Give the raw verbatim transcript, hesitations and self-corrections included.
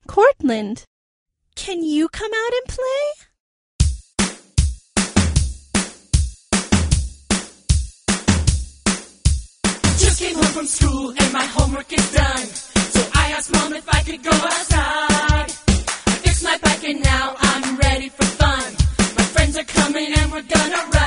Cortland, can you come out and play? Just came home from school and my homework is done. So I asked Mom if I could go outside. I fixed my bike and now I'm ready for fun. My friends are coming and we're gonna ride.